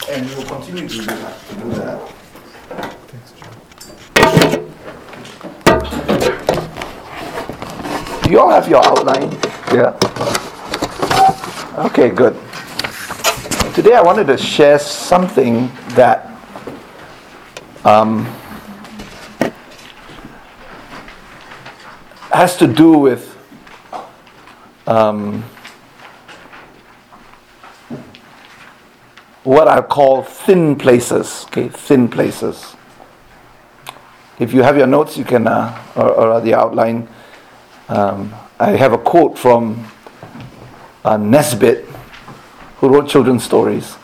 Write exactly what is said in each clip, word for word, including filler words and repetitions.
And we will continue to do that. To do that. Do you all have your outline? Yeah. Okay, good. Today I wanted to share something that um, has to do with um, what I call thin places. Okay, thin places. If you have your notes, you can, uh, or, or the outline. Um, I have a quote from uh, Nesbitt, who wrote children's stories.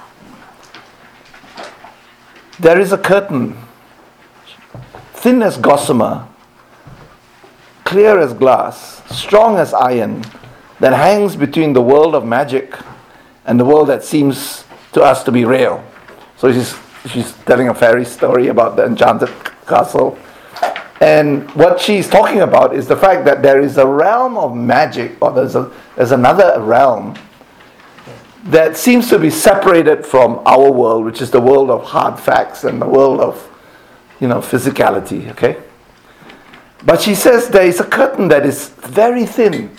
There is a curtain, thin as gossamer, clear as glass, strong as iron, that hangs between the world of magic and the world that seems to us to be real. So she's she's telling a fairy story about the enchanted castle. And what she's talking about is the fact that there is a realm of magic, or there's a there's another realm that seems to be separated from our world, which is the world of hard facts and the world of, you know, physicality, okay? But she says there is a curtain that is very thin.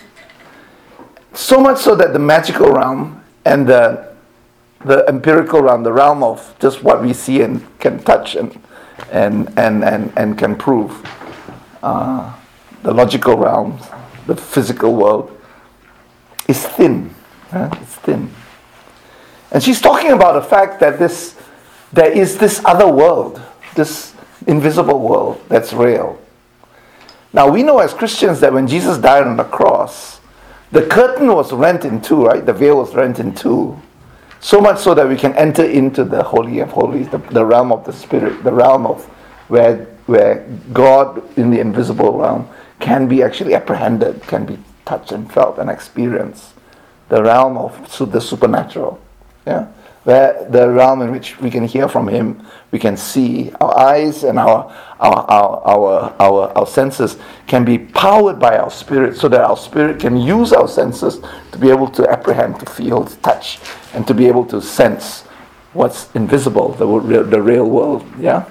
So much so that the magical realm and the the empirical realm, the realm of just what we see and can touch and and and and, and can prove, uh, the logical realm, the physical world, is thin. Huh? It's thin. And she's talking about the fact that this there is this other world, this invisible world that's real. Now we know as Christians that when Jesus died on the cross, the curtain was rent in two, right? The veil was rent in two. So much so that we can enter into the Holy of Holies, the, the realm of the Spirit, the realm of where where God in the invisible realm can be actually apprehended, can be touched and felt and experienced. The realm of the supernatural. Yeah, where the realm in which we can hear from Him, we can see. Our eyes and our our our our our, our senses can be powered by our spirit, so that our spirit can use our senses to be able to apprehend, to feel, to touch, and to be able to sense what's invisible, the real, the real world. Yeah.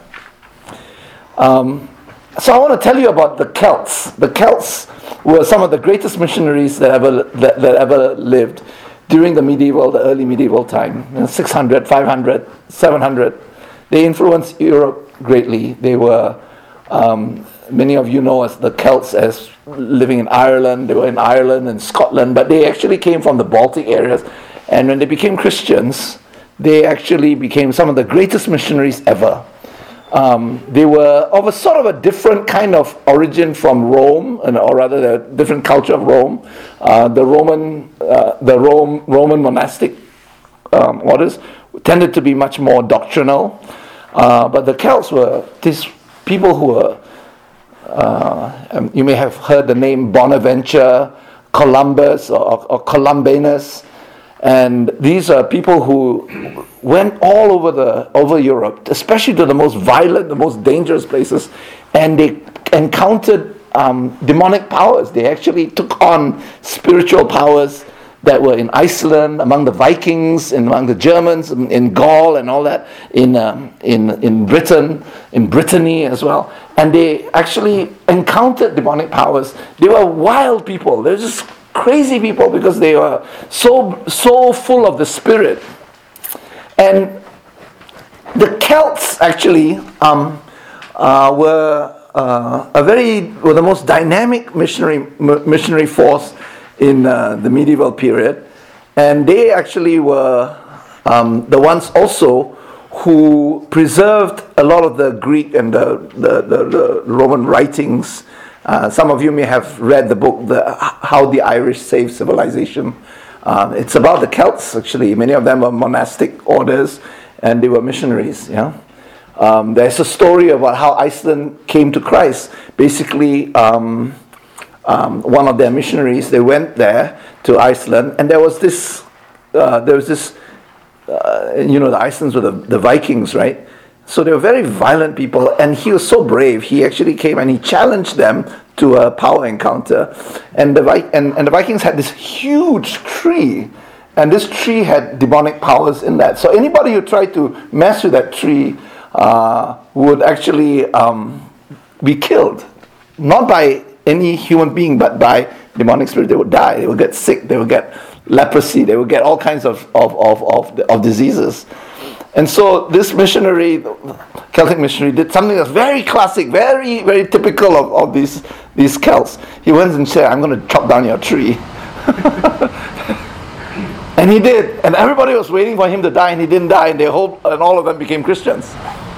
Um, so I want to tell you about the Celts. The Celts were some of the greatest missionaries that ever that, that ever lived during the medieval, the early medieval time, you know, six hundred, five hundred, seven hundred. They influenced Europe greatly. They were, um, many of you know as the Celts as living in Ireland. They were in Ireland and Scotland, but they actually came from the Baltic areas. And when they became Christians, they actually became some of the greatest missionaries ever. Um, they were of a sort of a different kind of origin from Rome, and, or rather the different culture of Rome. Uh, the Roman, uh, the Rome, Roman monastic um, orders tended to be much more doctrinal, uh, but the Celts were these people who were. Uh, um, you may have heard the name Bonaventure, Columbus, or, or Columbanus. And these are people who went all over the over Europe, especially to the most violent, the most dangerous places, and they encountered um, demonic powers. They actually took on spiritual powers that were in Iceland, among the Vikings, and among the Germans, in, in Gaul, and all that, in um, in in Britain, in Brittany as well. And they actually encountered demonic powers. They were wild people. They're just crazy people because they were so so full of the Spirit. And the Celts actually um, uh, were uh, a very were the most dynamic missionary m- missionary force in uh, the medieval period, and they actually were um, the ones also who preserved a lot of the Greek and the the, the, the Roman writings. Uh, some of you may have read the book, the, How the Irish Saved Civilization. Uh, it's about the Celts, actually. Many of them were monastic orders, and they were missionaries. Yeah, um, there's a story about how Iceland came to Christ. Basically, um, um, one of their missionaries, they went there to Iceland, and there was this, uh, there was this, uh, you know, the Icelanders were the, the Vikings, right? So they were very violent people, and he was so brave. He actually came and he challenged them to a power encounter. And the Vi- and, and the Vikings had this huge tree, And this tree had demonic powers in that. So anybody who tried to mess with that tree uh, would actually um, be killed. Not by any human being, but by demonic spirit. They would die. They would get sick. They would get leprosy. They would get all kinds of, of, of, of, of diseases. And so this missionary, Celtic missionary, did something that's very classic, very, very typical of, of these, these Celts. He went and said, I'm going to chop down your tree. And he did. And everybody was waiting for him to die, and he didn't die, and they whole, and all of them became Christians.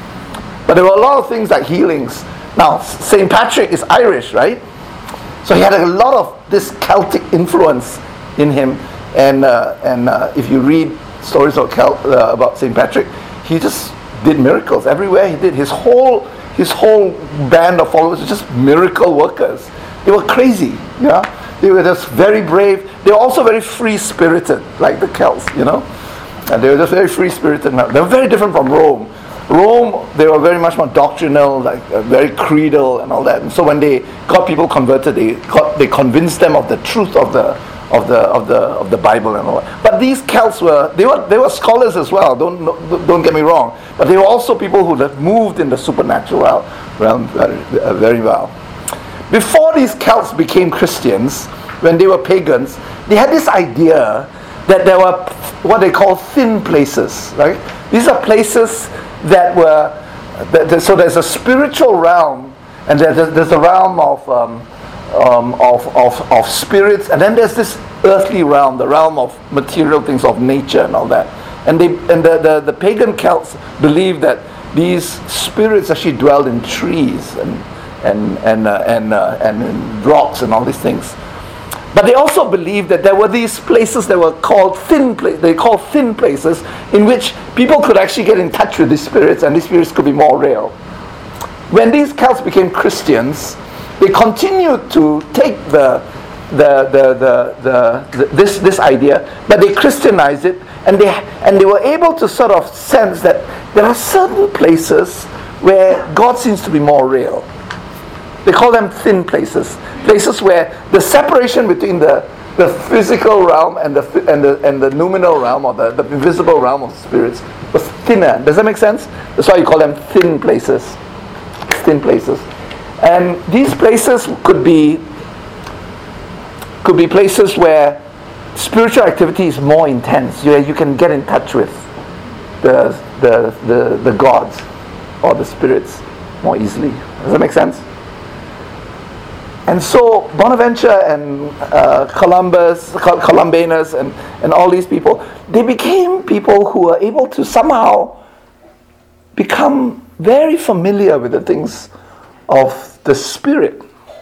But there were a lot of things like healings. Now, Saint Patrick is Irish, right? So he had a lot of this Celtic influence in him. And uh, and uh, if you read stories of Celt, uh, about Saint Patrick, he just did miracles everywhere he did. His whole his whole band of followers were just miracle workers. They were crazy, yeah. They were just very brave. They were also very free-spirited, like the Celts, you know. And they were just very free-spirited. They were very different from Rome. Rome, they were very much more doctrinal, like uh, very creedal and all that. And so when they got people converted, they got, they convinced them of the truth of the of the of the of the Bible and all that. But these Celts were they were they were scholars as well. Don't don't get me wrong. But they were also people who had moved in the supernatural realm very, uh, very well. Before these Celts became Christians, when they were pagans, they had this idea that there were what they call thin places, right? These are places that were, that, that, so there's a spiritual realm, and there's, there's a realm of, um, um, of, of, of spirits, and then there's this earthly realm, the realm of material things, of nature and all that. And they and the, the, the pagan Celts believed that these spirits actually dwelled in trees and and and uh, and, uh, and in rocks and all these things. But they also believed that there were these places that were called thin places. They called thin places in which people could actually get in touch with these spirits, and these spirits could be more real. When these Celts became Christians, they continued to take the the the the, the, the this this idea, but they Christianized it, and they and they were able to sort of sense that there are certain places where God seems to be more real. They call them thin places, places where the separation between the, the physical realm and the and the and the noumenal realm, or the, the invisible realm of spirits, was thinner. Does that make sense? That's why you call them thin places. Thin places. And these places could be could be places where spiritual activity is more intense, where you can get in touch with the the the, the gods or the spirits more easily. Does that make sense? And so Bonaventure and uh, Columbus, Columbanus, and, and all these people, they became people who were able to somehow become very familiar with the things of the spirit,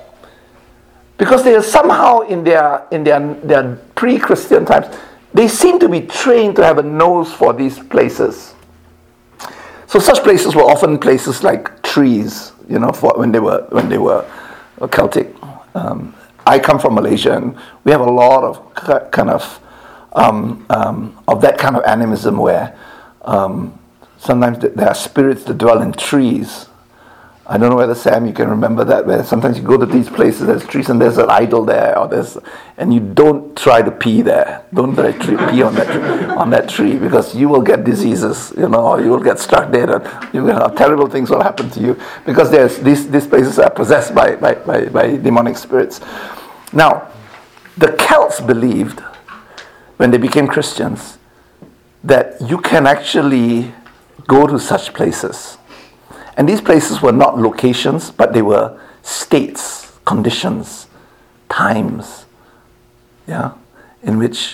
because they are somehow in their in their their pre-Christian times, they seem to be trained to have a nose for these places. So such places were often places like trees, you know, for when they were when they were. Celtic. Um, I come from Malaysia, and we have a lot of kind of um, um, of that kind of animism where um, sometimes there are spirits that dwell in trees. I don't know whether, Sam, you can remember that, where sometimes you go to these places, there's trees and there's an idol there, or there's, and you don't try to pee there. Don't try to pee on that tree, on that tree, because you will get diseases, you know, or you will get struck dead, and you will have terrible things will happen to you, because there's these these places are possessed by by, by, by demonic spirits. Now, the Celts believed, when they became Christians, that you can actually go to such places. And these places were not locations, but they were states, conditions, times, yeah, in which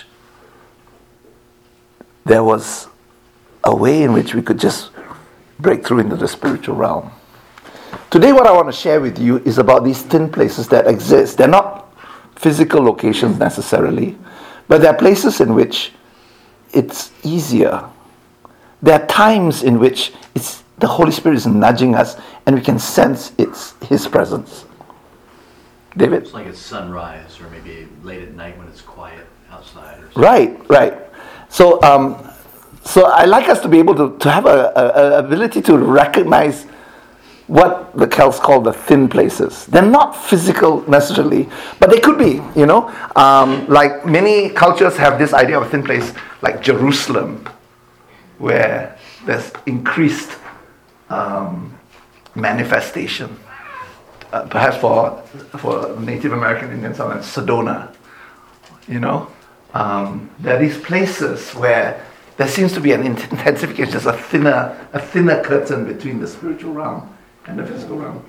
there was a way in which we could just break through into the spiritual realm. Today, what I want to share with you is about these thin places that exist. They're not physical locations necessarily, but they're places in which it's easier. There are times in which it's the Holy Spirit is nudging us, and we can sense it's His presence. David? It's like it's sunrise, or maybe late at night when it's quiet outside. Or something. Right, right. So, um, so I like us to be able to, to have a, a, a ability to recognize what the Celts call the thin places. They're not physical necessarily, but they could be, you know. Um, like many cultures have this idea of a thin place, like Jerusalem, where there's increased um, manifestation. Uh, perhaps for for Native American Indians, something like Sedona, you know. Um, there are these places where there seems to be an intensification, just a thinner, a thinner curtain between the spiritual realm and the physical realm.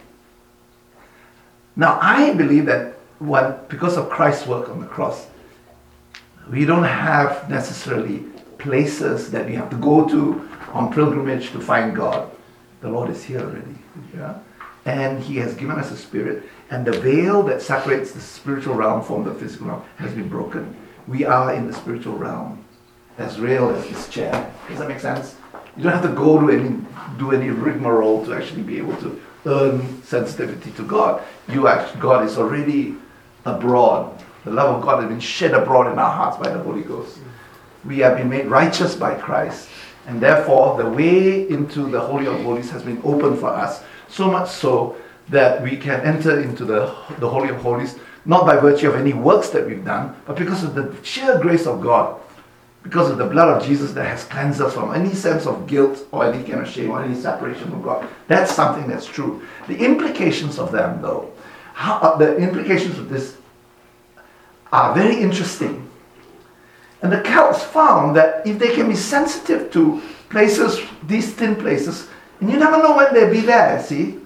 Now, I believe that what, because of Christ's work on the cross, we don't have necessarily places that we have to go to on pilgrimage to find God. The Lord is here already, yeah? And He has given us a spirit, and the veil that separates the spiritual realm from the physical realm has been broken. We are in the spiritual realm, as real as this chair. Does that make sense? You don't have to go to any do any rigmarole to actually be able to earn sensitivity to God. You actually, God is already abroad. The love of God has been shed abroad in our hearts by the Holy Ghost. We have been made righteous by Christ, and therefore the way into the Holy of Holies has been opened for us. So much so that we can enter into the the Holy of Holies not by virtue of any works that we've done, but because of the sheer grace of God. Because of the blood of Jesus that has cleansed us from any sense of guilt or any kind of shame or any separation from God. That's something that's true. The implications of them, though, how, uh, the implications of this are very interesting. And the Celts found that if they can be sensitive to places, these thin places, and you never know when they'll be there, see,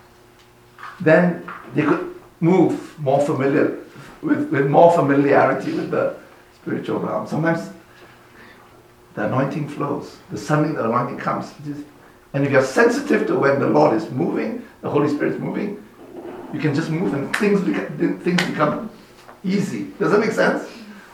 then they could move more familiar with, with more familiarity with the spiritual realm. Sometimes the anointing flows. The suddenly the anointing comes. And if you're sensitive to when the Lord is moving, the Holy Spirit is moving, you can just move and things become, things become easy. Does that make sense?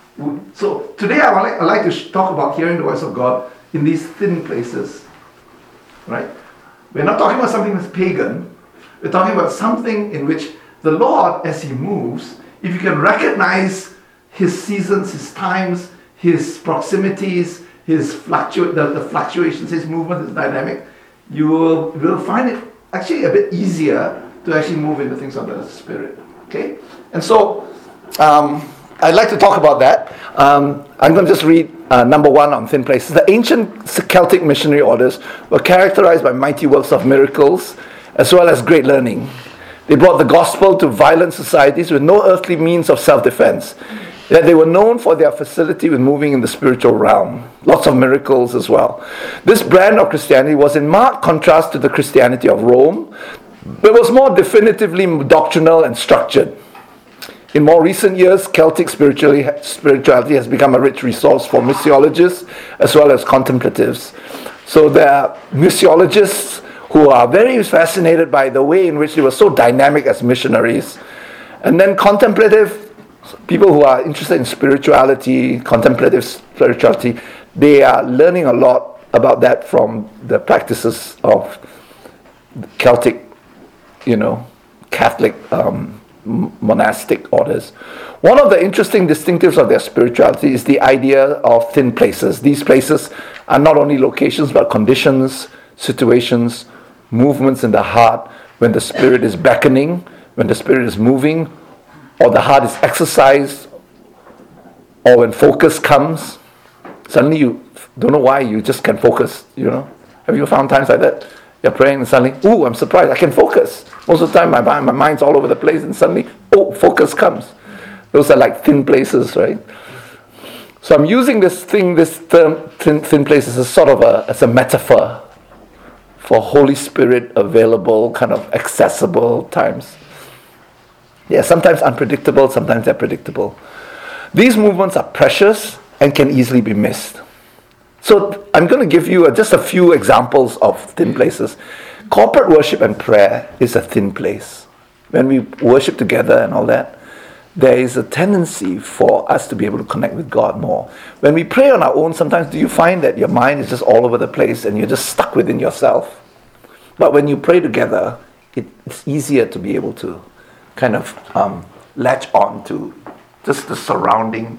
So today I would like, I'd like to sh- talk about hearing the voice of God in these thin places. Right? We're not talking about something that's pagan. We're talking about something in which the Lord, as He moves, if you can recognize His seasons, His times, His proximities, His fluctu- the, the fluctuations, His movement, His dynamic, you will, will find it actually a bit easier to actually move into things of the Spirit. Okay? And so, um, I'd like to talk about that. Um, I'm going to just read uh, number one on thin places. The ancient Celtic missionary orders were characterized by mighty works of miracles as well as great learning. They brought the gospel to violent societies with no earthly means of self-defense. Yet they were known for their facility with moving in the spiritual realm. Lots of miracles as well. This brand of Christianity was in marked contrast to the Christianity of Rome, but was more definitively doctrinal and structured. In more recent years, Celtic spirituality has become a rich resource for missiologists as well as contemplatives. So there are missiologists who are very fascinated by the way in which they were so dynamic as missionaries. And then contemplative people who are interested in spirituality, contemplative spirituality, they are learning a lot about that from the practices of Celtic, you know, Catholic um, monastic orders. One of the interesting distinctives of their spirituality is the idea of thin places. These places are not only locations but conditions, situations, movements in the heart when the Spirit is beckoning, when the Spirit is moving, or the heart is exercised, or when focus comes. Suddenly you don't know why, you just can focus, you know. Have you found times like that? You're praying and suddenly, ooh, I'm surprised, I can focus. Most of the time my, my mind's all over the place and suddenly, oh, focus comes. Those are like thin places, right? So I'm using this thing, this term, thin, thin places, as sort of a, as a metaphor for Holy Spirit available, kind of accessible times. Yeah, sometimes unpredictable, sometimes they're predictable. These movements are precious and can easily be missed. So I'm going to give you a, just a few examples of thin places. Corporate worship and prayer is a thin place. When we worship together and all that, there is a tendency for us to be able to connect with God more. When we pray on our own, sometimes do you find that your mind is just all over the place and you're just stuck within yourself? But when you pray together, it, it's easier to be able to kind of um, latch on to just the surrounding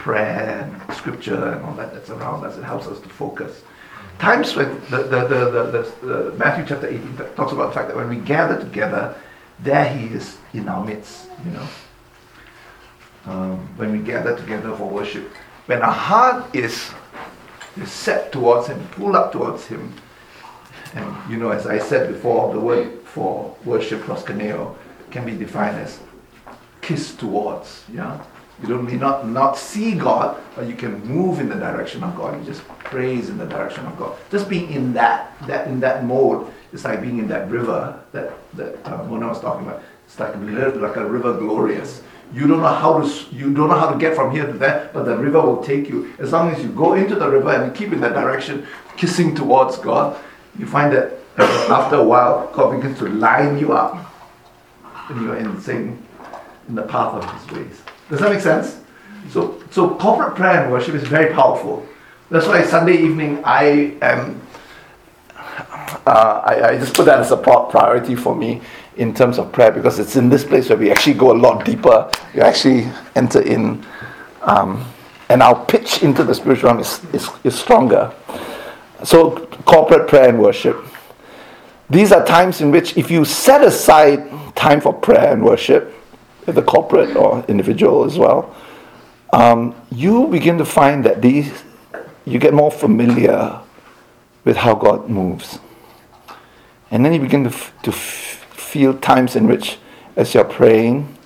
prayer and scripture and all that that's around us. It helps us to focus. Times when the the the, the, the, the Matthew chapter eighteen talks about the fact that when we gather together, there He is in our midst. You know, um, when we gather together for worship, when our heart is is set towards Him, pulled up towards Him, and you know, as I said before, the word for worship, proskuneo, can be defined as kiss towards. Yeah. You don't need not, not see God, but you can move in the direction of God. You just praise in the direction of God. Just being in that, that in that mode, it's like being in that river that that uh, Mona was talking about. It's like like a river glorious. You don't know how to you don't know how to get from here to there, but the river will take you. As long as you go into the river and you keep in that direction, kissing towards God, you find that after a while, God begins to line you up, and you are in the same in the path of His ways. Does that make sense? So, so corporate prayer and worship is very powerful. That's why Sunday evening I am. Uh, I, I just put that as a priority for me in terms of prayer, because it's in this place where we actually go a lot deeper. We actually enter in, um, and our pitch into the spiritual realm is, is is stronger. So, corporate prayer and worship. These are times in which, if you set aside time for prayer and worship, the corporate or individual as well, um, you begin to find that these, you get more familiar with how God moves. And then you begin to, f- to f- feel times in which, as you're praying,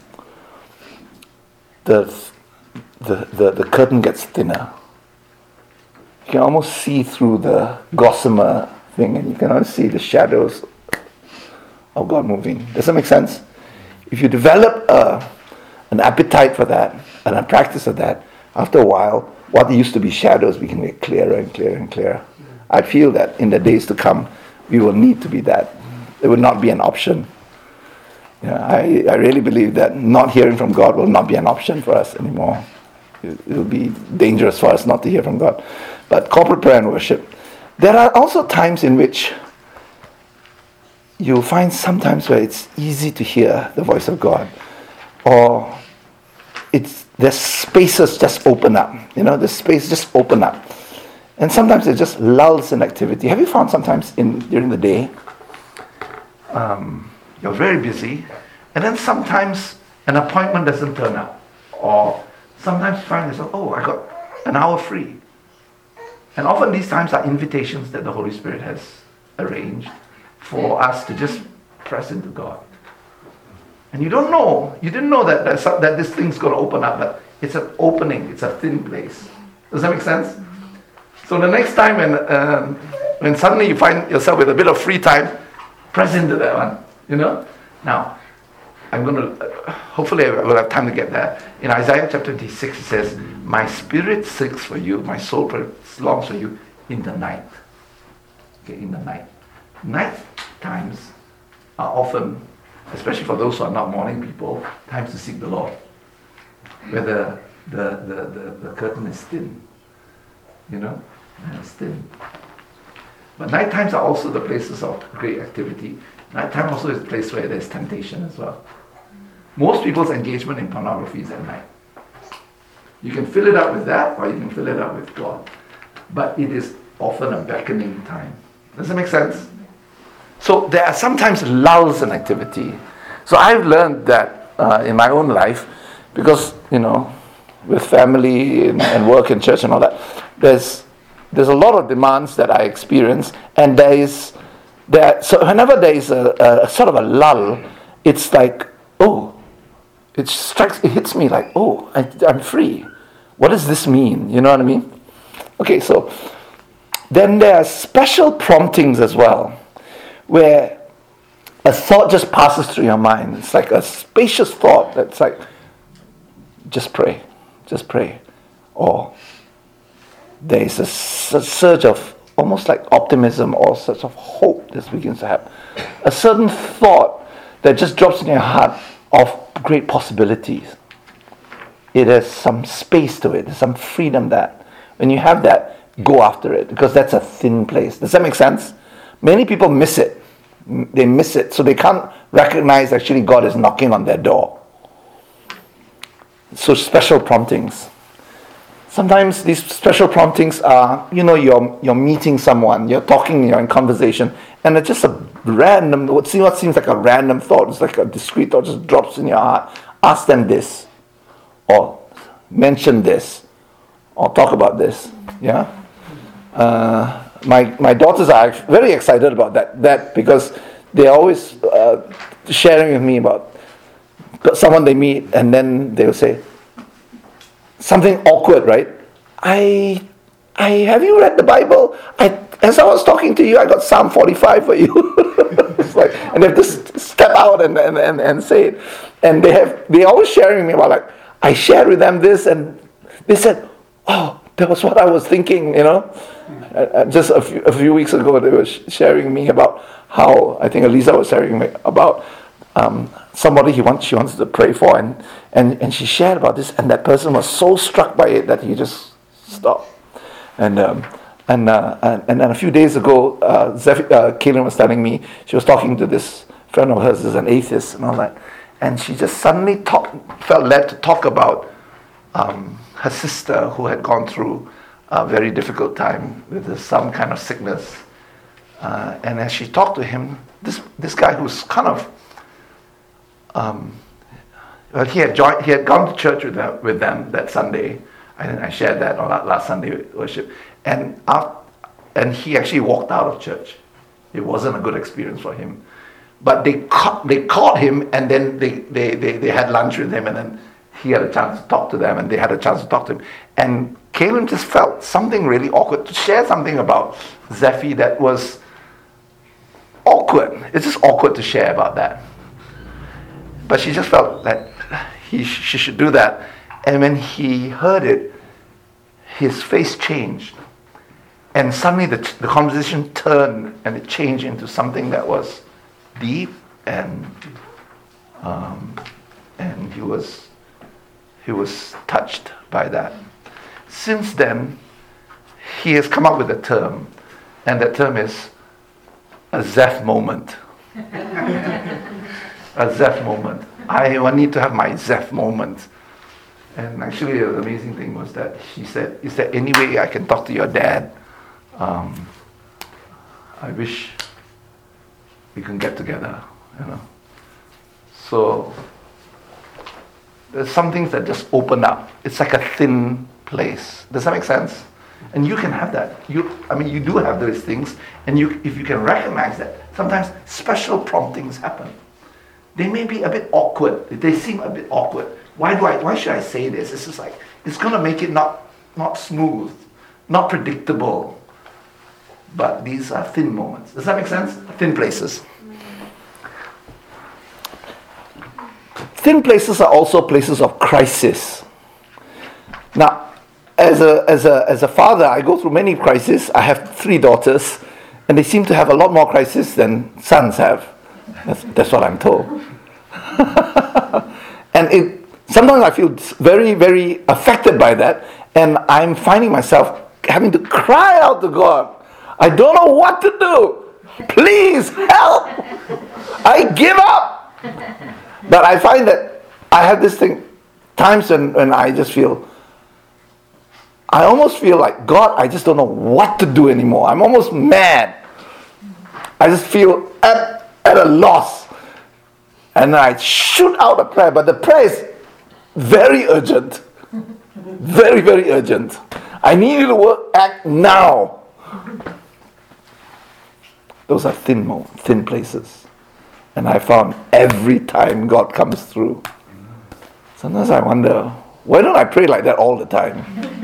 the, the, the, the curtain gets thinner. You can almost see through the gossamer thing, and you can almost see the shadows of God moving. Does that make sense? If you develop a, an appetite for that and a practice of that, after a while, what used to be shadows become get clearer and clearer and clearer. I feel that in the days to come, we will need to be that. It would not be an option. Yeah, I, I really believe that not hearing from God will not be an option for us anymore. It will be dangerous for us not to hear from God. But corporate prayer and worship. There are also times in which you'll find sometimes where it's easy to hear the voice of God, or it's there's spaces just open up. You know, the space just open up, and sometimes it just lulls in activity. Have you found sometimes in during the day, um, you're very busy, and then sometimes an appointment doesn't turn up, or sometimes you find yourself, oh, I got an hour free, and often these times are invitations that the Holy Spirit has arranged for us to just press into God. And you don't know, you didn't know that that, that this thing's going to open up, but it's an opening, it's a thin place. Does that make sense? So the next time when um, when suddenly you find yourself with a bit of free time, press into that one, you know? Now, I'm going to, uh, hopefully I will have time to get there. In Isaiah chapter twenty-six, it says, my spirit seeks for you, my soul longs for you in the night. Okay, in the night. Night times are often, especially for those who are not morning people, times to seek the Lord. Where the the, the, the, the curtain is thin. You know? It's thin. But night times are also the places of great activity. Night time also is a place where there's temptation as well. Most people's engagement in pornography is at night. You can fill it up with that, or you can fill it up with God. But it is often a beckoning time. Does that make sense? So there are sometimes lulls in activity. So I've learned that uh, in my own life, because, you know, with family and, and work and church and all that, there's there's a lot of demands that I experience, and there is there. So whenever there is a, a sort of a lull, it's like, oh, it strikes, it hits me like, oh, I, I'm free. What does this mean? You know what I mean? Okay, so then there are special promptings as well, where a thought just passes through your mind. It's like a spacious thought that's like, just pray, just pray. Or there is a surge of almost like optimism or such of hope that begins to happen. A certain thought that just drops in your heart of great possibilities. It has some space to it, some freedom that when you have that, go after it, because that's a thin place. Does that make sense? Many people miss it. They miss it, so they can't recognize actually God is knocking on their door. So special promptings. sometimes these special promptings are, you know, you're you're meeting someone, you're talking, you're in conversation, and it's just a random, what seems, what seems like a random thought, it's like a discrete thought, just drops in your heart. Ask them this, or mention this, or talk about this. Yeah. Uh, my my daughters are very excited about that that because they're always uh, sharing with me about someone they meet, and then they'll say something awkward, right? I, I have you read the Bible? I, as I was talking to you, I got Psalm forty-five for you. It's like, and they have to step out and, and, and, and say it. And they have they always sharing me about, like, I shared with them this, and they said, "Oh, that was what I was thinking," you know. Uh, just a few, a few weeks ago, they were sh- sharing me about how, I think Elisa was sharing me about um, somebody he wants she wants to pray for, and, and and she shared about this, and that person was so struck by it that he just stopped. And um, and, uh, and and then a few days ago, uh, Zeph- uh, Kaylin was telling me she was talking to this friend of hers, who's an atheist, and all that, and she just suddenly talk, felt led to talk about um, her sister who had gone through a very difficult time with some kind of sickness. Uh, and as she talked to him, this this guy who's kind of, um, well, he had joined, he had gone to church with them, with them that Sunday. I, I shared that on that last Sunday worship, and after, and he actually walked out of church. It wasn't a good experience for him. But they caught they caught him, and then they they, they, they had lunch with him, and then he had a chance to talk to them, and they had a chance to talk to him. And Kaylin just felt something really awkward to share something about Zephy that was awkward. It's just awkward to share about that. But she just felt that he she should do that. And when he heard it, his face changed. And suddenly the, the conversation turned, and it changed into something that was deep, and um, and he was he was touched by that. Since then, he has come up with a term, and that term is a Zeph moment. A Zeph moment. I need to have my Zeph moment. And actually, the amazing thing was that she said, "Is there any way I can talk to your dad? Um, I wish we can get together, you know." So there's some things that just open up. It's like a thin place. Does that make sense? And you can have that. You, I mean, you do have those things, and you, if you can recognize that, sometimes special promptings happen. They may be a bit awkward. They seem a bit awkward. Why do I? Why should I say this? It's just like it's going to make it not not smooth, not predictable. But these are thin moments. Does that make sense? Thin places. Thin places are also places of crisis. Now, as a as a as a father, I go through many crises. I have three daughters, and they seem to have a lot more crises than sons have. That's, that's what I'm told. And it sometimes I feel very, very affected by that, and I'm finding myself having to cry out to God. I don't know what to do. Please help. I give up. But I find that I have this thing, times when, when I just feel, I almost feel like, God, I just don't know what to do anymore. I'm almost mad. I just feel at, at a loss. And I shoot out a prayer, but the prayer is very urgent. Very, very urgent. I need you to work, act now. Those are thin mo- thin places. And I found every time God comes through. Sometimes I wonder, why don't I pray like that all the time?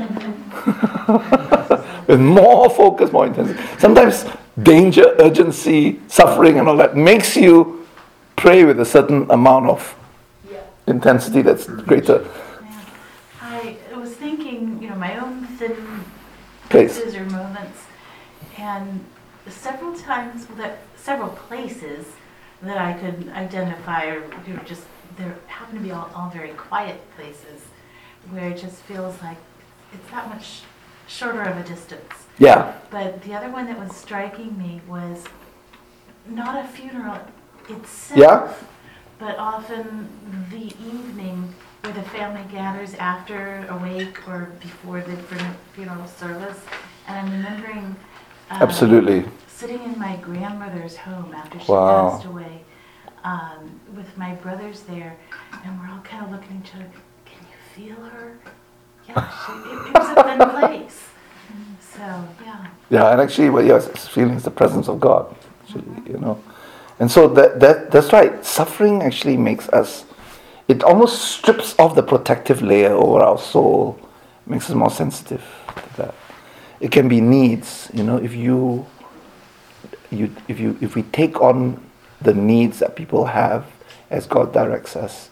With more focus, more intensity. Sometimes danger, urgency, suffering and all that makes you pray with a certain amount of yeah. intensity that's greater. Yeah. I was thinking, you know, my own thin Place. places or moments, and several times, that several places that I could identify, or you know, just there happen to be all, all very quiet places where it just feels like it's that much shorter of a distance. Yeah. But the other one that was striking me was not a funeral itself, Yeah. but often the evening where the family gathers after a wake or before the funeral service. And I'm remembering um, Absolutely. sitting in my grandmother's home after she Wow. passed away, um, with my brothers there, and we're all kind of looking at each other. Can you feel her? Yeah, she, it, it was a thin place. So yeah. Yeah, and actually what you're feeling is the presence of God. Actually, you know. And so that, that that's right. Suffering actually makes us, it almost strips off the protective layer over our soul, makes us more sensitive to that. It can be needs, you know, if you you if you if we take on the needs that people have as God directs us,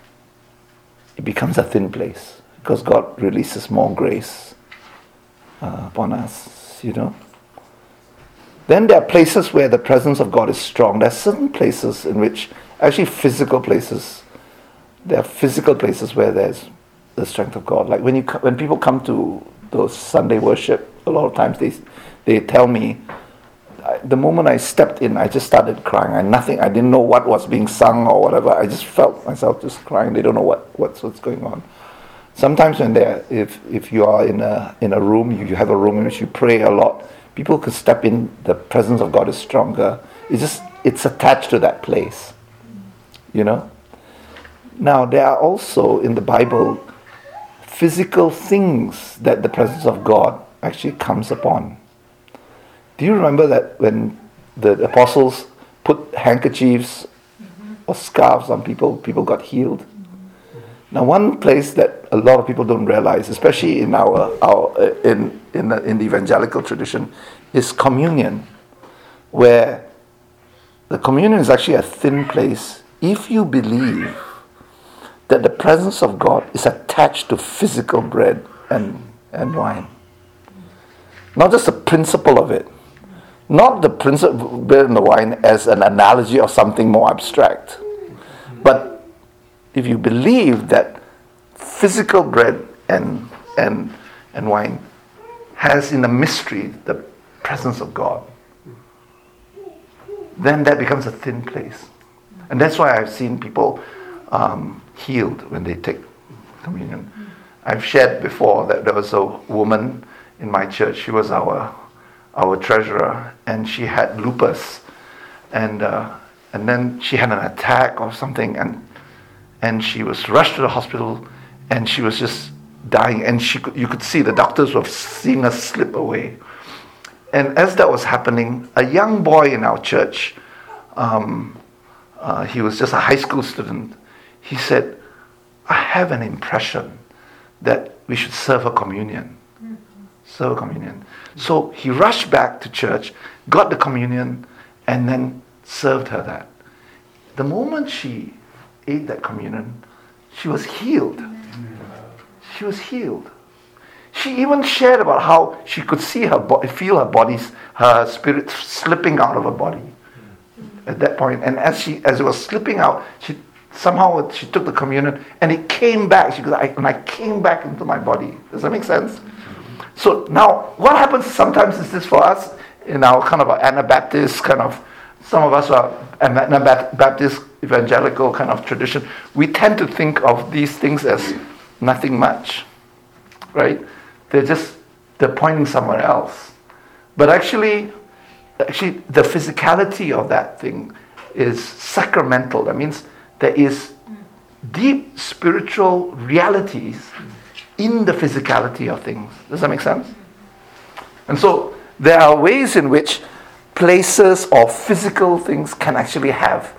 it becomes a thin place because God releases more grace uh, upon us, you know. Then there are places where the presence of God is strong. There are certain places in which, actually physical places, there are physical places where there's the strength of God. Like when you when people come to those Sunday worship, a lot of times they they tell me, I, the moment I stepped in, I just started crying. I nothing. I didn't know what was being sung or whatever. I just felt myself just crying. They don't know what, what's what's going on. Sometimes when they're if if you are in a in a room, you, you have a room in which you pray a lot. People could step in. The presence of God is stronger. It's just it's attached to that place, you know. Now there are also in the Bible physical things that the presence of God actually comes upon. Do you remember that when the apostles put handkerchiefs mm-hmm. or scarves on people, people got healed? Mm-hmm. Now, one place that a lot of people don't realize, especially in our our uh, in in the, in the evangelical tradition, is communion, where the communion is actually a thin place. If you believe that the presence of God is attached to physical bread and and wine, not just the principle of it. Not the principle of bread and the wine as an analogy of something more abstract. But if you believe that physical bread and and and wine has in the mystery the presence of God, then that becomes a thin place. And that's why I've seen people um, healed when they take communion. I've shared before that there was a woman in my church. She was our our treasurer, and she had lupus, and uh, and then she had an attack or something, and and she was rushed to the hospital, and she was just dying, and she could, you could see the doctors were seeing her slip away. And as that was happening, a young boy in our church, um, uh, he was just a high school student, he said, I have an impression that we should serve a communion. Mm-hmm. Serve a communion. So he rushed back to church, got the communion, and then served her that. The moment she ate that communion, she was healed. She was healed. She even shared about how she could see her body, feel her body's, her spirit slipping out of her body at that point. And as she, as it was slipping out, she somehow she took the communion, and it came back. She goes, I, and I came back into my body. Does that make sense? So now, what happens sometimes is this for us in our kind of Anabaptist kind of, some of us are Anabaptist evangelical kind of tradition. We tend to think of these things as nothing much, right? They're just, they're pointing somewhere else. But actually, actually the physicality of that thing is sacramental. That means there is deep spiritual realities in the physicality of things. Does that make sense? And so there are ways in which places or physical things can actually have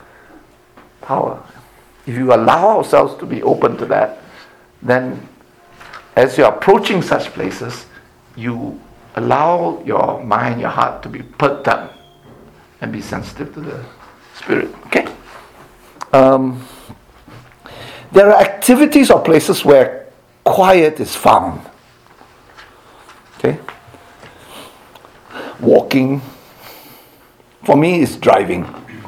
power. If you allow ourselves to be open to that, then as you're approaching such places, you allow your mind, your heart to be perked up and be sensitive to the Spirit. Okay? Um, there are activities or places where quiet is found. Okay? Walking. For me, it's driving.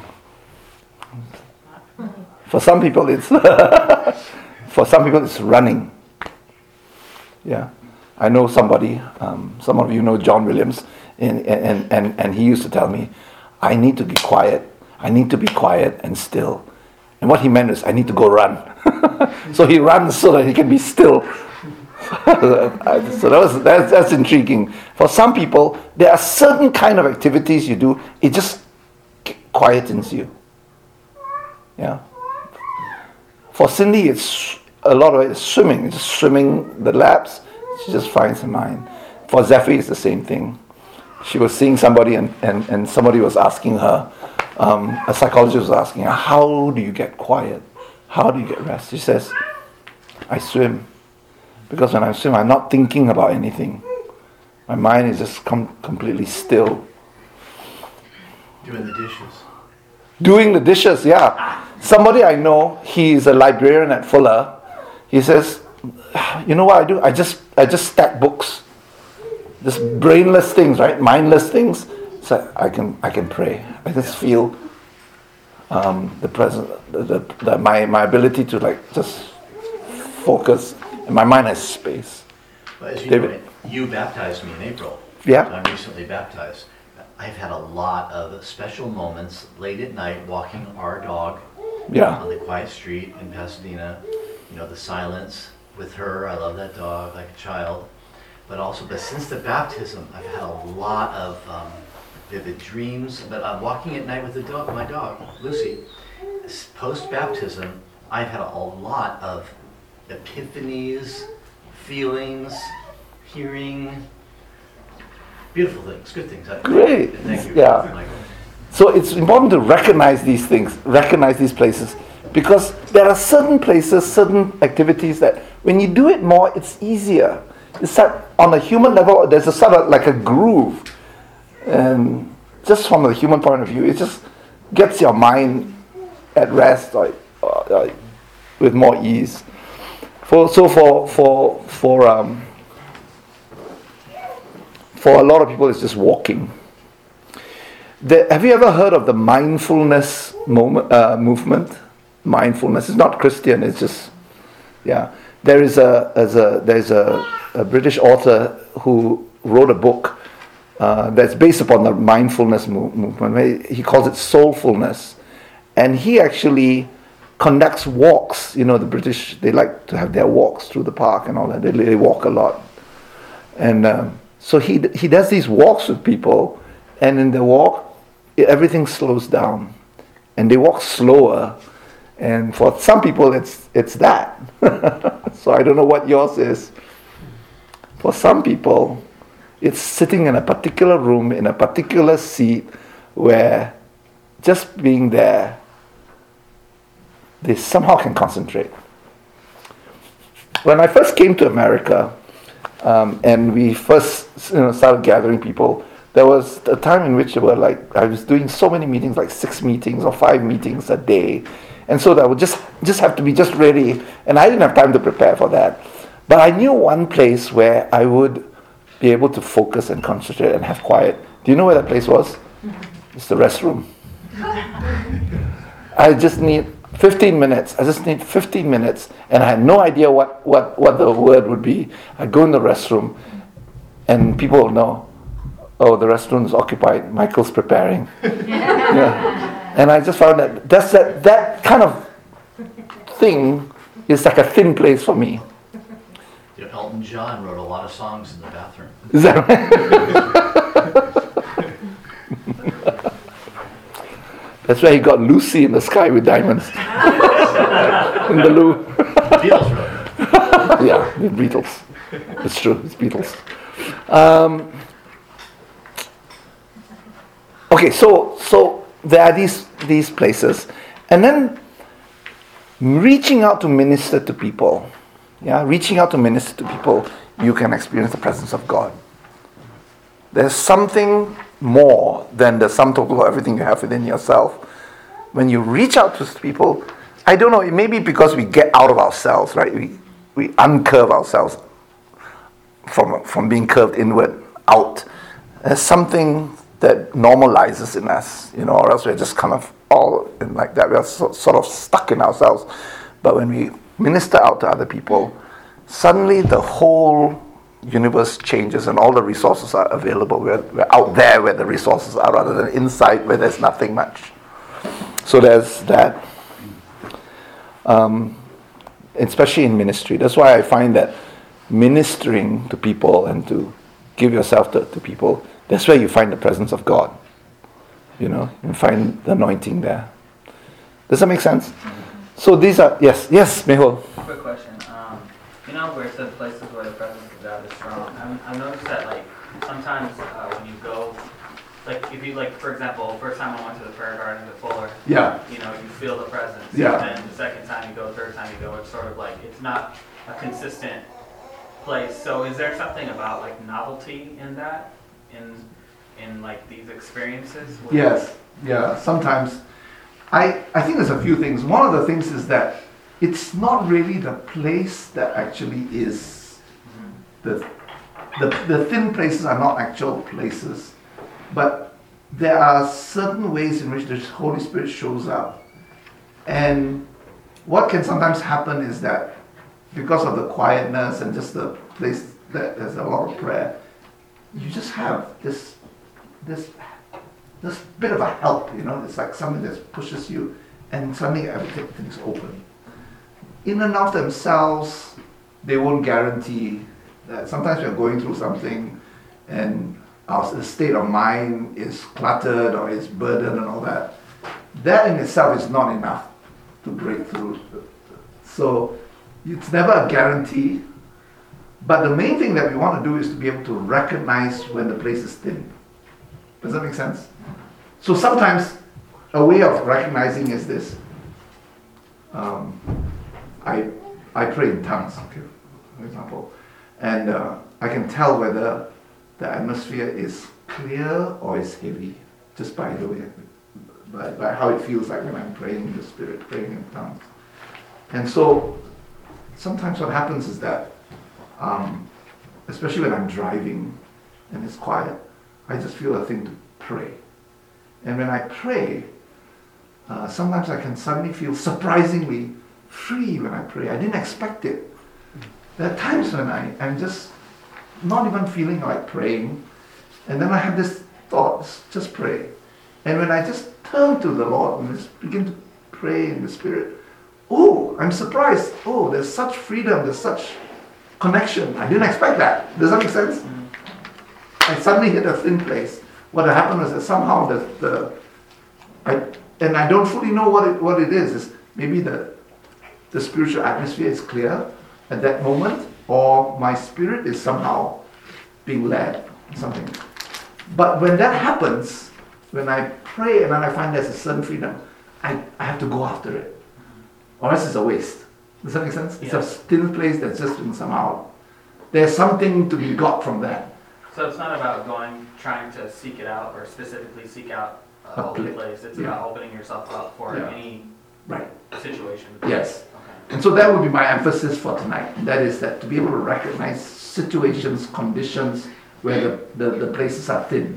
For some people, it's for some people it's running. Yeah, I know somebody. Um, some of you know John Williams, and and and and he used to tell me, I need to be quiet. I need to be quiet and still. And what he meant is, I need to go run. So he runs so that he can be still. So that was that's, that's intriguing. For some people, there are certain kind of activities you do, it just quietens you. Yeah. For Cindy, it's a lot of it is swimming. It's just swimming the laps. She just finds her mind. For Zephy, it's the same thing. She was seeing somebody, and, and, and somebody was asking her, um, a psychologist was asking her, how do you get quiet? How do you get rest? She says, I swim. Because when I swim, I'm not thinking about anything. My mind is just com- completely still. Doing the dishes. Doing the dishes, yeah. Somebody I know, he's a librarian at Fuller. He says, you know what I do? I just I just stack books. Just brainless things, right? Mindless things. So I can I can pray. I just feel um, the presence, the, the, the, my my ability to like just focus. And my mind has space. Well, as you David? know, you baptized me in April. Yeah. I'm recently baptized. I've had a lot of special moments late at night walking our dog Yeah. on the quiet street in Pasadena. You know, the silence with her. I love that dog like a child. But also, but since the baptism, I've had a lot of um, vivid dreams. But I'm walking at night with the dog, my dog, Lucy. Post baptism, I've had a lot of epiphanies, feelings, hearing, beautiful things, good things. Great. Thank you, Yeah. Michael. So it's important to recognize these things, recognize these places, because there are certain places, certain activities that when you do it more, it's easier. It's like on a human level, there's a sort of like a groove, and just from a human point of view, it just gets your mind at rest, like, uh, like with more ease. For so for for for um for a lot of people, it's just walking. The, have you ever heard of the mindfulness moment, uh, movement? Mindfulness. It's not Christian. It's just, yeah. There is a as a there's a, a British author who wrote a book uh, that's based upon the mindfulness mo- movement. He calls it soulfulness, and he actually conducts walks. You know, the British, they like to have their walks through the park and all that. They, they walk a lot, and um, so he he does these walks with people, and in the walk, everything slows down, and they walk slower. And for some people, it's it's that. So I don't know what yours is. For some people, it's sitting in a particular room, in a particular seat, where just being there, they somehow can concentrate. When I first came to America, um, and we first you know, started gathering people, there was a time in which there were like, I was doing so many meetings, like six meetings or five meetings a day. And so that would just, just have to be just ready. And I didn't have time to prepare for that. But I knew one place where I would be able to focus and concentrate and have quiet. Do you know where that place was? It's the restroom. I just need fifteen minutes. I just need fifteen minutes. And I had no idea what, what, what the word would be. I go in the restroom and people will know, oh, the restroom is occupied. Michael's preparing. Yeah. And I just found that that's that, that kind of thing is like a thin place for me. You know, Elton John wrote a lot of songs in the bathroom. Is that right? That's where he got Lucy in the Sky with Diamonds. In the loo. Beatles wrote it. Yeah, the Beatles. It's true, it's Beatles. Um, okay, so so there are these these places, and then reaching out to minister to people. Yeah, reaching out to minister to people, you can experience the presence of God. There's something more than the sum total of everything you have within yourself. When you reach out to people, I don't know, it may be because we get out of ourselves, right? We we uncurve ourselves from from being curved inward, out. There's something that normalizes in us, you know, or else we're just kind of all in like that. We're so, sort of stuck in ourselves. But when we minister out to other people, suddenly the whole universe changes and all the resources are available. We're, we're out there where the resources are rather than inside where there's nothing much. So there's that. Um, especially in ministry. That's why I find that ministering to people and to give yourself to, to people, that's where you find the presence of God. You know, you find the anointing there. Does that make sense? So these are, yes, yes, Mehul. Quick question. Um, you know where it said places where the presence of God is strong? I've, I've noticed that, like, sometimes uh, when you go, like, if you, like, for example, first time I went to the prayer garden at Fuller, Yeah. you know, you feel the presence. Yeah. And then the second time you go, third time you go, it's sort of like, it's not a consistent place. So is there something about, like, novelty in that? In, in like, these experiences? Yes, yeah, sometimes. I, I think there's a few things. One of the things is that it's not really the place that actually is the, the, the thin places are not actual places, but there are certain ways in which the Holy Spirit shows up. And what can sometimes happen is that because of the quietness and just the place that there's a lot of prayer, you just have this this this bit of a help, you know, it's like something that pushes you and suddenly everything's open. In and of themselves, they won't guarantee that. Sometimes we're going through something and our state of mind is cluttered or is burdened and all that. That in itself is not enough to break through. So it's never a guarantee, but the main thing that we want to do is to be able to recognize when the place is thin. Does that make sense? So sometimes a way of recognizing is this. Um, I I pray in tongues, okay, for example, and uh, I can tell whether the atmosphere is clear or is heavy just by the way, by, by how it feels like when I'm praying in the Spirit, praying in tongues. And so sometimes what happens is that, um, especially when I'm driving and it's quiet, I just feel a thing to pray. And when I pray, uh, sometimes I can suddenly feel surprisingly free when I pray. I didn't expect it. There are times when I, I'm just not even feeling like praying, and then I have this thought, just pray. And when I just turn to the Lord and just begin to pray in the Spirit, oh, I'm surprised. Oh, there's such freedom, there's such connection. I didn't expect that. Does that make sense? Mm-hmm. I suddenly hit a thin place. What happened was that somehow the, the I, and I don't fully know what it, what it is. Is maybe the the spiritual atmosphere is clear at that moment, or my spirit is somehow being led, something. But when that happens, when I pray and then I find there's a certain freedom, I, I have to go after it. Or else it's a waste. Does that make sense? It's Yes. a still place that's just been somehow. There's something to be got from that. So it's not about going, trying to seek it out or specifically seek out a A holy pla- place. It's yeah. about opening yourself up for Yeah. any Right. situation. Yes. Okay. And so that would be my emphasis for tonight. That is that to be able to recognize situations, conditions where the, the, the places are thin.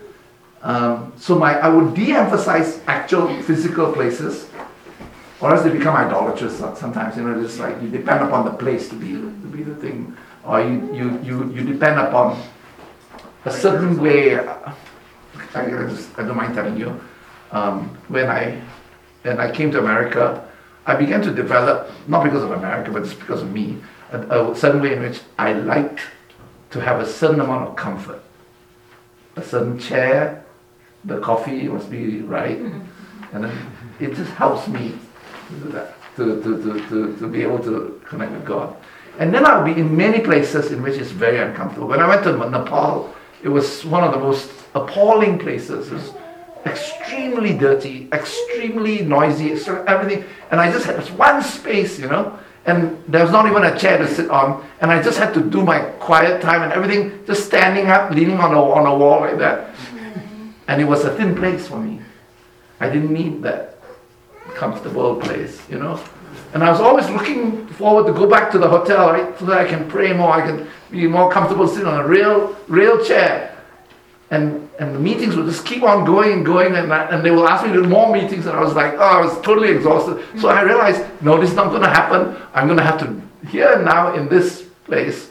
Um, so my I would de-emphasize actual physical places, or else they become idolatrous sometimes. You know, it's like you depend upon the place to be to be the thing, or you you you, you depend upon a certain way. I, I, just, I don't mind telling you, um, when I when I came to America, I began to develop, not because of America, but just because of me, a, a certain way in which I liked to have a certain amount of comfort. A certain chair, the coffee must be right, and then it just helps me to do that, to, to, to, to, to be able to connect with God. And then I'll be in many places in which it's very uncomfortable. When I went to Nepal, it was one of the most appalling places. It was extremely dirty, extremely noisy, extre- everything. And I just had this one space, you know, and there was not even a chair to sit on. And I just had to do my quiet time and everything, just standing up, leaning on a, on a wall like that. And it was a thin place for me. I didn't need that comfortable place, you know. And I was always looking forward to go back to the hotel, right, so that I can pray more, I can be more comfortable sitting on a real, real chair. And and the meetings would just keep on going and going, and, I, and they will ask me to do more meetings, and I was like, oh, I was totally exhausted. So I realized, no, this is not going to happen. I'm going to have to, here and now in this place,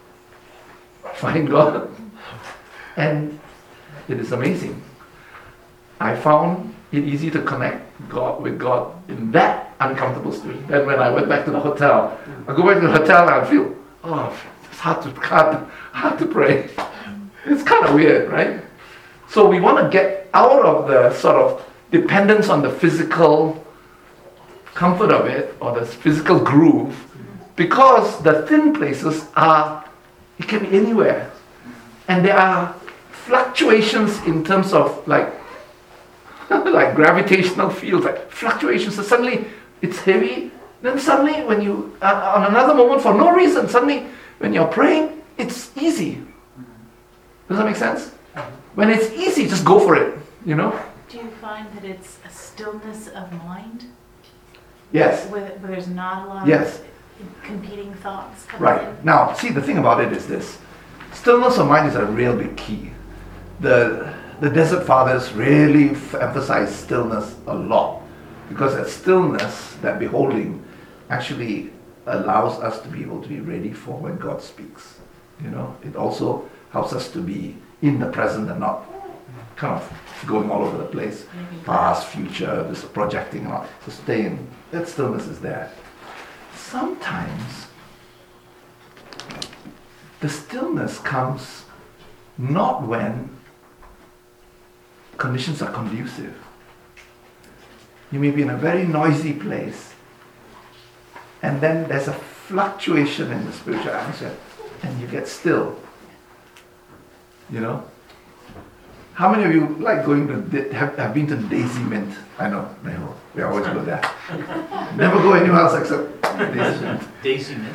find God. And it is amazing. I found it easy to connect God with God in that uncomfortable situation. Then when I went back to the hotel, I go back to the hotel and I feel, oh, it's hard to hard, hard to pray. It's kind of weird, right? So we want to get out of the sort of dependence on the physical comfort of it or the physical groove, because the thin places are, it can be anywhere. And there are fluctuations in terms of like like gravitational fields, like fluctuations. So suddenly it's heavy, then suddenly when you, uh, on another moment for no reason, suddenly when you're praying, it's easy. Does that make sense? When it's easy, just go for it, you know? Do you find that it's a stillness of mind? Yes. Where, where there's not a lot Yes. of competing thoughts coming Right. in? Now, see, the thing about it is this. Stillness of mind is a real big key. The, the Desert Fathers really f- emphasize stillness a lot, because that stillness, that beholding, actually allows us to be able to be ready for when God speaks. You know, it also helps us to be in the present and not kind of going all over the place, past, future, this projecting and all. So stay in. That stillness is there. Sometimes the stillness comes not when conditions are conducive. You may be in a very noisy place, and then there's a fluctuation in the spiritual atmosphere, and you get still. You know? How many of you like going to, have, have been to Daisy Mint? I know, no, we always go there. Never go anywhere else except Daisy Mint. Daisy Mint.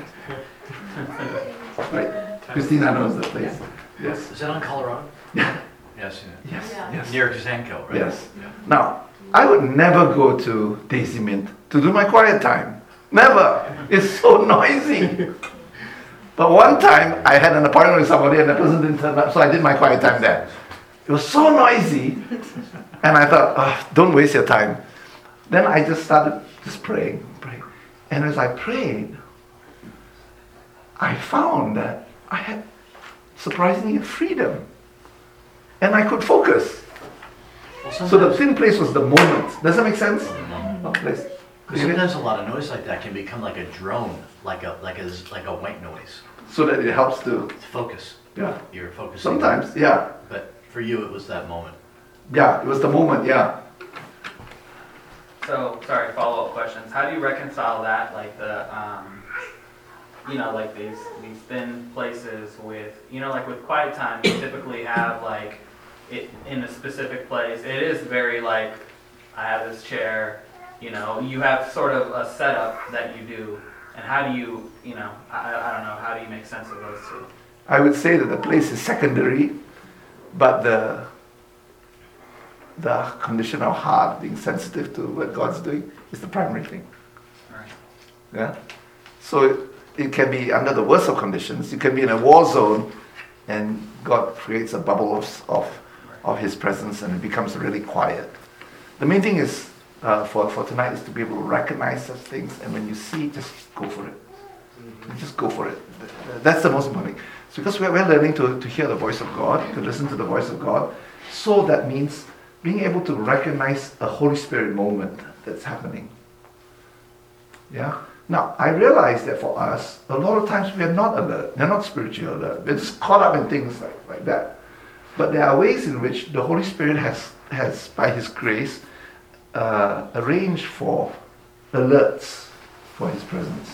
Right? Christina knows the place. Yes. Is that on Colorado? Yeah. Yes, yeah. Yes. Yeah. Yes. Near Zanko, right? Yes. Yeah. Now, I would never go to Daisy Mint to do my quiet time. Never. It's so noisy. But one time I had an appointment with somebody and the person didn't turn up, so I did my quiet time there. It was so noisy, and I thought, oh, don't waste your time. Then I just started just praying, praying. And as I prayed, I found that I had surprisingly freedom. And I could focus. Well, So the sometimes, thin place was the moment. Does that make sense? Oh, place. because sometimes a lot of noise like that can become like a drone, like a like a like a white noise. So that it helps to, To focus. yeah. You're focusing. Sometimes, yeah. But for you, it was that moment. Yeah, it was the moment, yeah. So, sorry, follow-up questions. How do you reconcile that, like the, um, you know, like these these thin places with, you know, like with quiet time, you typically have like it in a specific place. It is very like, I have this chair, you know, you have sort of a setup that you do, and how do you, you know, I, I don't know, how do you make sense of those two? I would say that the place is secondary, but the the condition of heart, being sensitive to what God's doing, is the primary thing. Right. Yeah. So it, it can be under the worst of conditions. You can be in a war zone, and God creates a bubble of of, of His presence, and it becomes really quiet. The main thing is uh, for for tonight is to be able to recognize such things, and when you see, just go for it. Just go for it. That's the most important thing. It's because we're, we're learning to, to hear the voice of God, to listen to the voice of God. So that means being able to recognize a Holy Spirit moment that's happening. Yeah? Now, I realize that for us, a lot of times we are not alert. We're not spiritually alert. We're just caught up in things like, like that. But there are ways in which the Holy Spirit has, has by His grace, uh, arranged for alerts for His presence.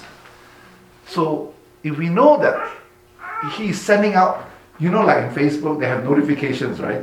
So if we know that He's sending out, you know, like in Facebook, they have notifications, right?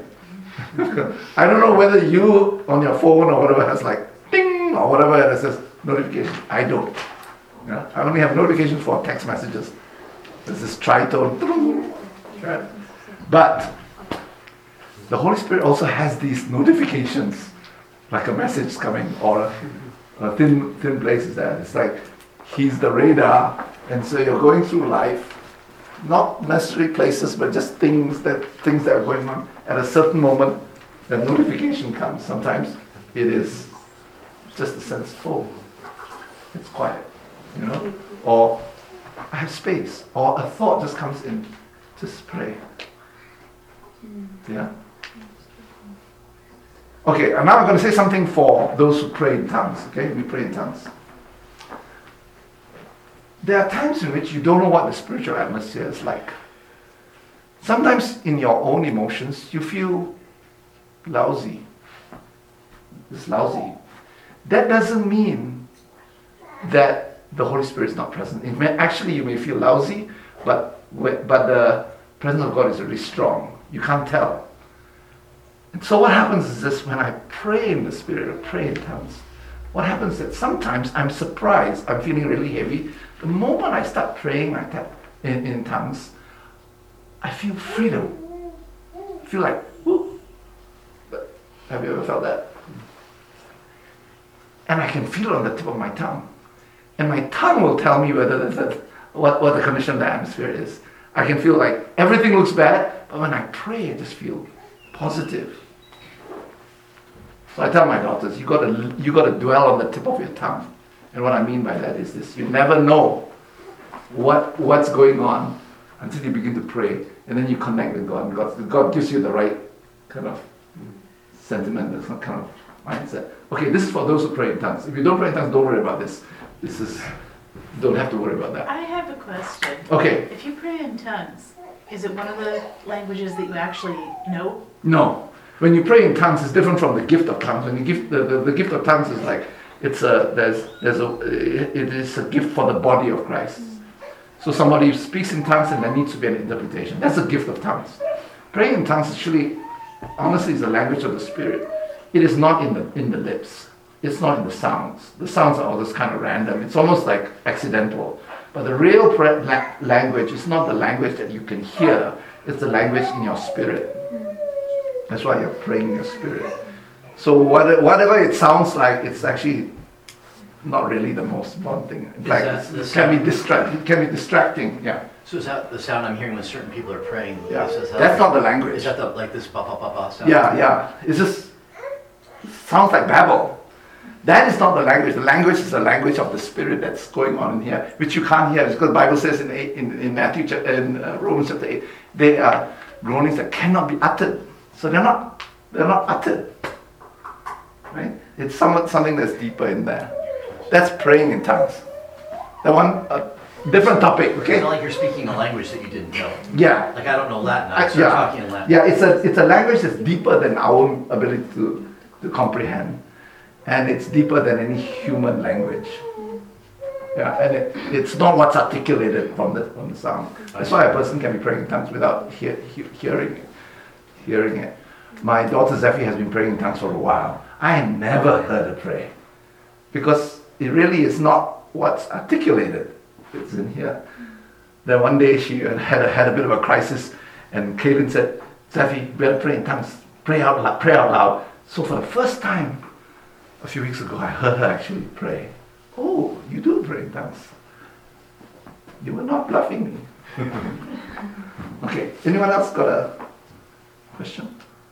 I don't know whether you on your phone or whatever has like ding or whatever that says notification. I don't. Yeah? I only have notifications for text messages. There's this tritone. Right? But the Holy Spirit also has these notifications, like a message coming or a, a thin thin places there. It's like He's the radar, and so you're going through life. Not necessarily places, but just things that things that are going on. At a certain moment, the notification comes. Sometimes it is just a sense, oh, it's quiet, you know, or I have space, or a thought just comes in. Just pray. Yeah. Okay, and now I'm going to say something for those who pray in tongues. Okay, we pray in tongues. there are times in which you don't know what the spiritual atmosphere is like. Sometimes in your own emotions, you feel lousy. It's lousy. That doesn't mean that the Holy Spirit is not present. It may, actually, you may feel lousy, but but the presence of God is really strong. You can't tell. And so what happens is this: when I pray in the Spirit, or pray in tongues, what happens is that sometimes I'm surprised. I'm feeling really heavy. The moment I start praying like that in, in tongues, I feel freedom. I feel like, whoo. Have you ever felt that? And I can feel it on the tip of my tongue. And my tongue will tell me whether that's what, what the condition of the atmosphere is. I can feel like everything looks bad, but when I pray, I just feel positive. So I tell my daughters, you gotta you gotta dwell on the tip of your tongue. And what I mean by that is this: you never know what what's going on until you begin to pray, and then you connect with God. And God, God gives you the right kind of sentiment, that's not kind of mindset. Okay, this is for those who pray in tongues. If you don't pray in tongues, don't worry about this. This is, you don't have to worry about that. I have a question. Okay. If you pray in tongues, is it one of the languages that you actually know? No. When you pray in tongues, it's different from the gift of tongues. When you give the, the, the gift of tongues is like it's a there's there's a it is a gift for the body of Christ. So somebody speaks in tongues and there needs to be an interpretation. That's a gift of tongues. Praying in tongues actually, honestly, is the language of the Spirit. It is not in the in the lips. It's not in the sounds. The sounds are always kind of random. It's almost like accidental. But the real pra- la- language is not the language that you can hear. It's the language in your spirit. That's why you're praying in your spirit. So what, whatever it sounds like, it's actually not really the most important thing. In fact, it can be distract. It can be distracting. Yeah. So is that the sound I'm hearing when certain people are praying? Yeah. Is that, That's not the language. Is that the, like this ba ba ba ba sound? Yeah, yeah. It's just it sounds like babble. That is not the language. The language is the language of the Spirit that's going on in here, which you can't hear. Because the Bible says in eight, in, in Matthew in uh, Romans chapter eight, they are groanings that cannot be uttered. So they're not they're not uttered. Right? It's somewhat something that's deeper in there. That's praying in tongues. That one, a different topic. Okay. It's not like you're speaking a language that you didn't know. Yeah. Like I don't know Latin. I I, start yeah. talking in Latin. Yeah. It's a it's a language that's deeper than our ability to to comprehend. And it's deeper than any human language. Yeah, and it, it's not what's articulated from the from the sound. That's why a person can be praying in tongues without hear, he, hearing it. Hearing it. My daughter Zephy has been praying in tongues for a while. I never heard her pray, because it really is not what's articulated. It's in here. Then one day she had a, had a bit of a crisis, and Kaylin said, "Zephy, you better pray in tongues. Pray out loud. Pray out loud." So for the first time, a few weeks ago, I heard her actually pray. Oh, you do pray in tongues. You were not bluffing me. Okay, anyone else got a question?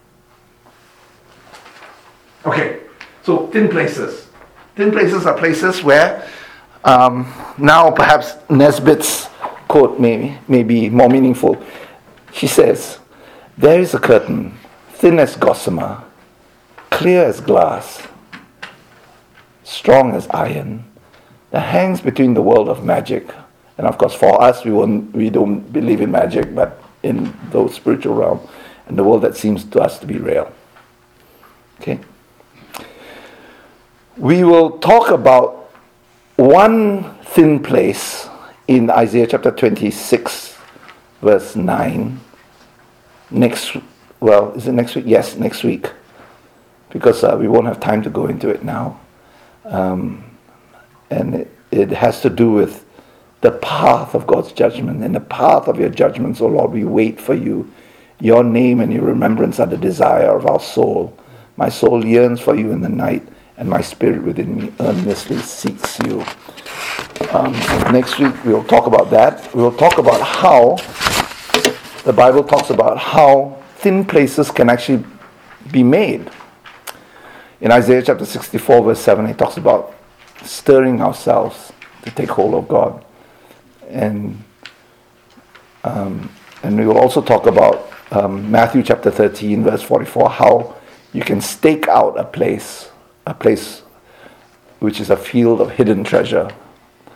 Okay, so thin places. Thin places are places where, um, now perhaps Nesbitt's quote may, may be more meaningful. She says, "There is a curtain, thin as gossamer, clear as glass, strong as iron, that hangs between the world of magic." And of course, for us, we won't, we don't believe in magic, but in the spiritual realm, and the world that seems to us to be real. Okay? We will talk about one thin place in Isaiah chapter twenty-six, verse nine. Next, well, is it next week? Yes, next week, because uh, we won't have time to go into it now. Um, and it, it has to do with the path of God's judgment. And the path of your judgments, O Lord, we wait for you. Your name and your remembrance are the desire of our soul. My soul yearns for you in the night, and my spirit within me earnestly seeks you. Um, next week we'll talk about that. We'll talk about how the Bible talks about how thin places can actually be made. In Isaiah chapter sixty-four, verse seven, it talks about stirring ourselves to take hold of God. And um, and we will also talk about um, Matthew chapter thirteen, verse forty-four, how you can stake out a place, a place which is a field of hidden treasure.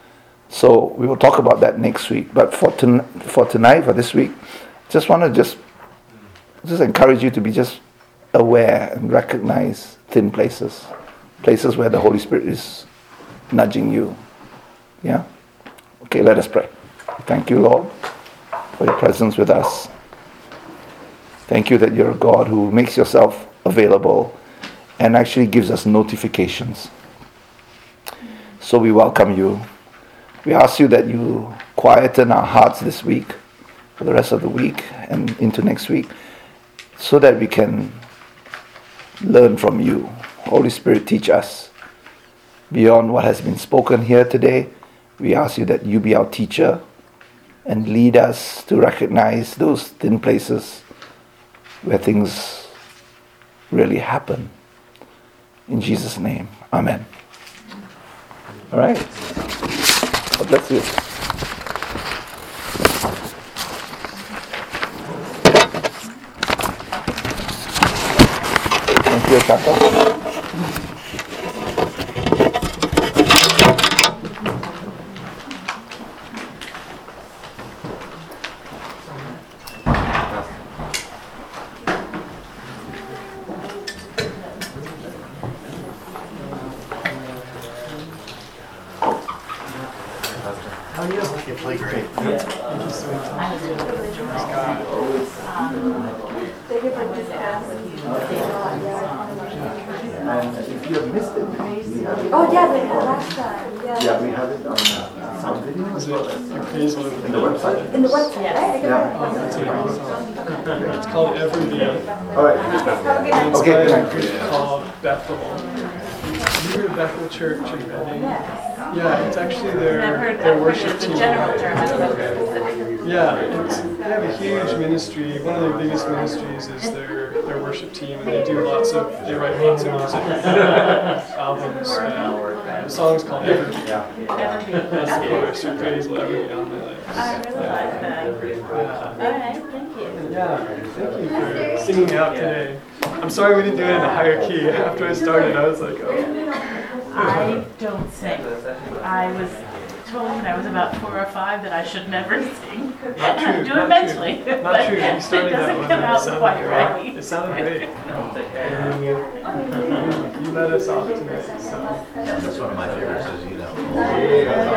So we will talk about that next week. But for ton- for tonight, for this week, just want to just just encourage you to be just aware and recognize thin places, places where the Holy Spirit is nudging you. Yeah? Okay, let us pray. Thank you, Lord, for your presence with us. Thank you that you're a God who makes yourself available and actually gives us notifications. So we welcome you. We ask you that you quieten our hearts this week, for the rest of the week and into next week, so that we can learn from you. Holy Spirit, teach us. Beyond what has been spoken here today, we ask you that you be our teacher and lead us to recognize those thin places where things really happen. In Jesus' name, amen. All right. God bless you. Thank you, Tata. You play great. And if you have missed it, we have it. Oh, yeah, they had last time. Yeah. Yeah, we have it on uh, sound video as well as in the website. In the website, Yes. right? I can Yeah. It's called Every All right. It's Okay, by good a night. group called Bethel. You heard Bethel Church in Reading? Yeah, it's actually their, I've heard, their I've heard worship it's a team. general term, I don't know if it's specific. Yeah, it's, they have a huge ministry. One of their biggest ministries is their, their worship team, and they do lots of, they write lots of music, albums. Uh, the song's called Every. That's the chorus. Your praise will ever be on my lips. I really like that. Yeah. All right, thank you. Yeah, thank you for singing out today. I'm sorry we didn't do it in a higher key. After I started, I was like, oh. I don't sing. I was told when I was about four or five that I should never sing. Not true. Do not it mentally. True. Not but true. You started it that doesn't one. come and out it sounded quite great. right. It sounded great. And you let us off tonight. So. That's one of my favorites, as you know.